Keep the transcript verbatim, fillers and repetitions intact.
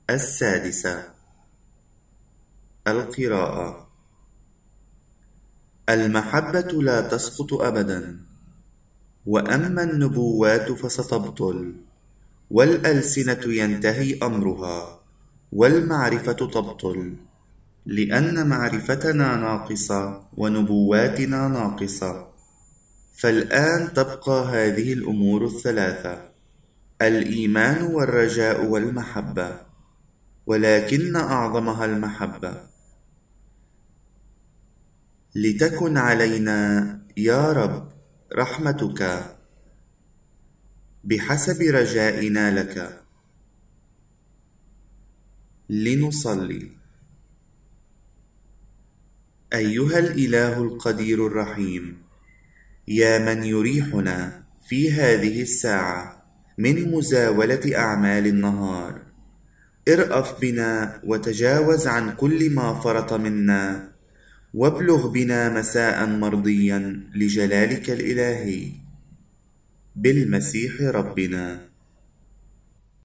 السادسة. القراءة. المحبة لا تسقط أبدا، وأما النبوات فستبطل، والألسنة ينتهي أمرها، والمعرفة تبطل، لأن معرفتنا ناقصة ونبواتنا ناقصة. فالآن تبقى هذه الأمور الثلاثة: الإيمان والرجاء والمحبة، ولكن أعظمها المحبة. لتكن علينا يا رب رحمتك بحسب رجائنا لك. لنصلي. أيها الإله القدير الرحيم، يا من يريحنا في هذه الساعة من مزاولة أعمال النهار، ارأف بنا وتجاوز عن كل ما فرط منا، وابلغ بنا مساء مرضيا لجلالك الإلهي، بالمسيح ربنا.